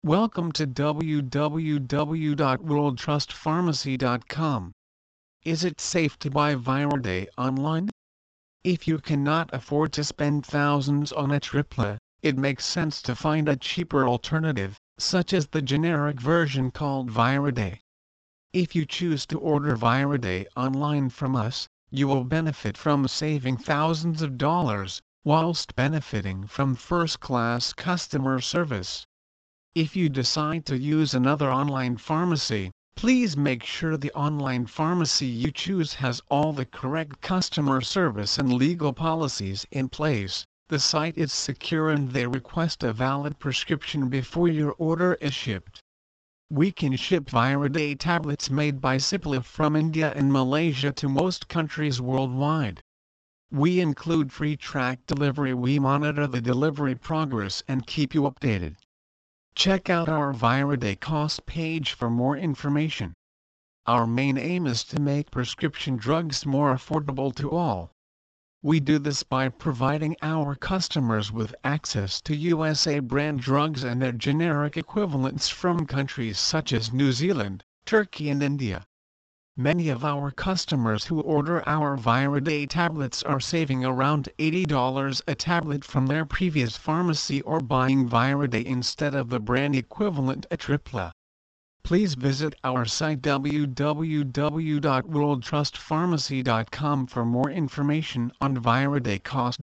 Welcome to www.worldtrustpharmacy.com. Is it safe to buy Viroday online? If you cannot afford to spend thousands on Atripla, it makes sense to find a cheaper alternative, such as the generic version called Viroday. If you choose to order Viroday online from us, you will benefit from saving thousands of dollars, whilst benefiting from first-class customer service. If you decide to use another online pharmacy, please make sure the online pharmacy you choose has all the correct customer service and legal policies in place, the site is secure and they request a valid prescription before your order is shipped. We can ship Viroday tablets made by Cipla from India and Malaysia to most countries worldwide. We include free track delivery. We monitor the delivery progress and keep you updated. Check out our Viroday cost page for more information. Our main aim is to make prescription drugs more affordable to all. We do this by providing our customers with access to USA brand drugs and their generic equivalents from countries such as New Zealand, Turkey and India. Many of our customers who order our Viroday tablets are saving around $80 a tablet from their previous pharmacy or buying Viroday instead of the brand equivalent Atripla. Please visit our site www.worldtrustpharmacy.com for more information on Viroday cost.